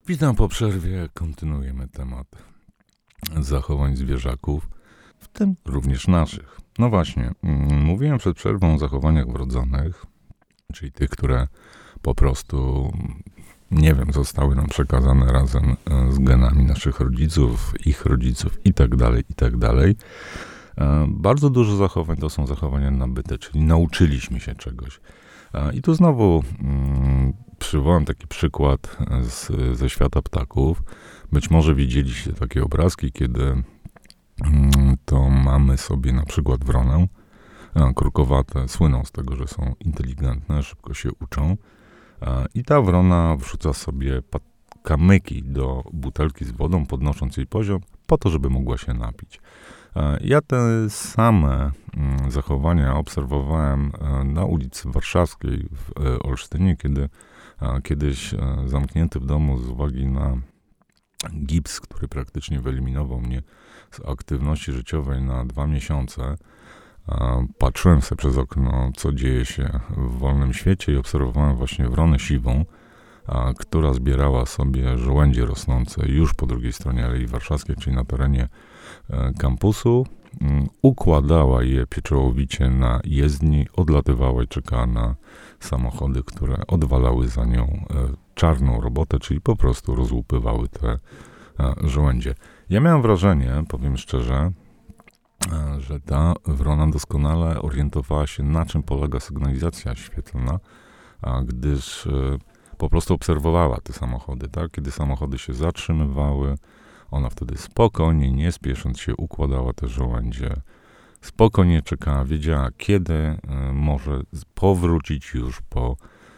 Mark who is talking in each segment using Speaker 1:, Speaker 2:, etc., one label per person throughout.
Speaker 1: Witam po przerwie. Kontynuujemy temat zachowań zwierzaków, w tym również naszych. No właśnie, mówiłem przed przerwą o zachowaniach wrodzonych, czyli tych, które po prostu, nie wiem, zostały nam przekazane razem z genami naszych rodziców, ich rodziców itd., itd. Bardzo dużo zachowań to są zachowania nabyte, czyli nauczyliśmy się czegoś. I tu znowu przywołam taki przykład ze świata ptaków. Być może widzieliście takie obrazki, kiedy to mamy sobie na przykład wronę. Krukowate słyną z tego, że są inteligentne, szybko się uczą. I ta wrona wrzuca sobie kamyki do butelki z wodą, podnosząc jej poziom, po to, żeby mogła się napić. Ja te same zachowania obserwowałem na ulicy Warszawskiej w Olsztynie, kiedy kiedyś zamknięty w domu z uwagi na gips, który praktycznie wyeliminował mnie z aktywności życiowej na 2 miesiące, patrzyłem sobie przez okno, co dzieje się w wolnym świecie i obserwowałem właśnie wronę siwą, która zbierała sobie żołędzie rosnące już po drugiej stronie Alei Warszawskiej, czyli na terenie kampusu, układała je pieczołowicie na jezdni, odlatywała i czekała na samochody, które odwalały za nią czarną robotę, czyli po prostu rozłupywały te żołędzie. Ja miałem wrażenie, powiem szczerze, że ta wrona doskonale orientowała się, na czym polega sygnalizacja świetlna, gdyż po prostu obserwowała te samochody, tak? Kiedy samochody się zatrzymywały, ona wtedy spokojnie, nie spiesząc się, układała te żołędzie. Spokojnie czekała, wiedziała, kiedy może powrócić już po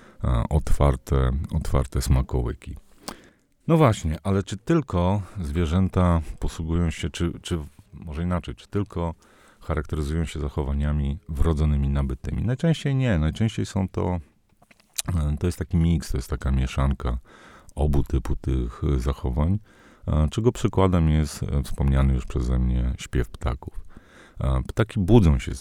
Speaker 1: otwarte smakołyki. No właśnie, ale czy tylko zwierzęta posługują się, czy może inaczej, czy tylko charakteryzują się zachowaniami wrodzonymi, nabytymi? Najczęściej nie. Najczęściej to jest taki miks, to jest taka mieszanka obu typu tych zachowań, czego przykładem jest wspomniany już przeze mnie śpiew ptaków. Ptaki budzą się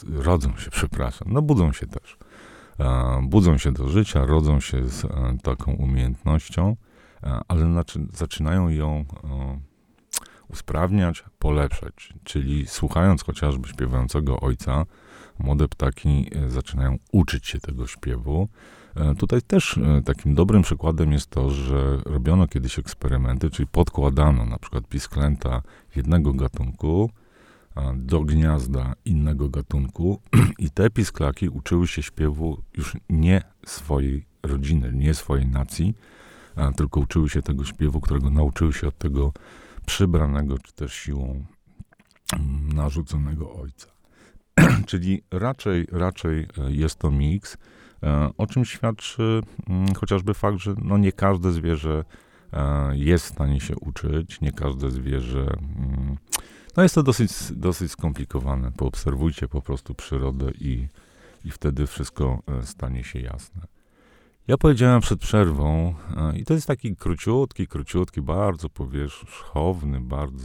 Speaker 1: też. Budzą się do życia, rodzą się z taką umiejętnością, ale zaczynają ją usprawniać, polepszać. Czyli słuchając chociażby śpiewającego ojca, młode ptaki zaczynają uczyć się tego śpiewu. Tutaj też takim dobrym przykładem jest to, że robiono kiedyś eksperymenty, czyli podkładano na przykład pisklęta jednego gatunku do gniazda innego gatunku i te pisklaki uczyły się śpiewu już nie swojej rodziny, nie swojej nacji, tylko uczyły się tego śpiewu, którego nauczyły się od tego przybranego, czy też siłą narzuconego ojca. Czyli raczej jest to miks, o czym świadczy chociażby fakt, że nie każde zwierzę jest w stanie się uczyć, nie każde zwierzę... jest to dosyć skomplikowane. Poobserwujcie po prostu przyrodę i wtedy wszystko stanie się jasne. Ja powiedziałem przed przerwą, i to jest taki króciutki, bardzo powierzchowny,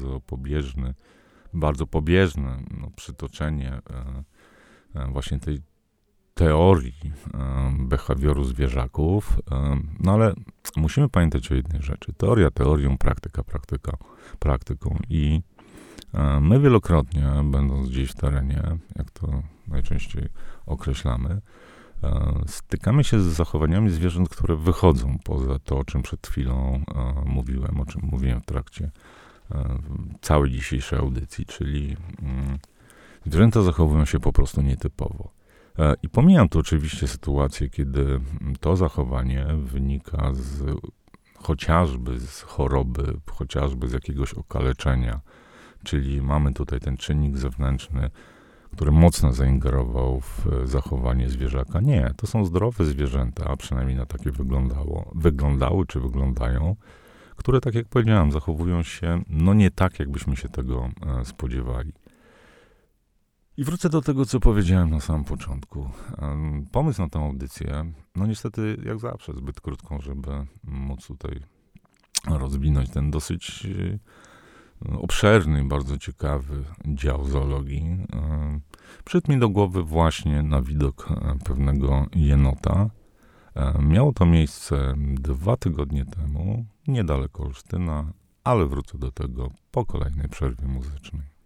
Speaker 1: bardzo pobieżne przytoczenie właśnie tej teorii behawioru zwierzaków, ale musimy pamiętać o jednej rzeczy. Teoria teorią, praktyką i my wielokrotnie, będąc gdzieś w terenie, jak to najczęściej określamy, stykamy się z zachowaniami zwierząt, które wychodzą poza to, o czym przed chwilą mówiłem, o czym mówiłem w trakcie całej dzisiejszej audycji, czyli zwierzęta zachowują się po prostu nietypowo. I pomijam tu oczywiście sytuację, kiedy to zachowanie wynika chociażby z choroby, chociażby z jakiegoś okaleczenia, czyli mamy tutaj ten czynnik zewnętrzny, który mocno zaingerował w zachowanie zwierzaka. Nie, to są zdrowe zwierzęta, a przynajmniej na takie wyglądały czy wyglądają, które, tak jak powiedziałem, zachowują się nie tak, jakbyśmy się tego spodziewali. I wrócę do tego, co powiedziałem na samym początku. Pomysł na tę audycję, niestety, jak zawsze, zbyt krótką, żeby móc tutaj rozwinąć ten dosyć obszerny, bardzo ciekawy dział zoologii. Przyszedł mi do głowy właśnie na widok pewnego jenota, Miało to miejsce 2 tygodnie temu, niedaleko Olsztyna, ale wrócę do tego po kolejnej przerwie muzycznej.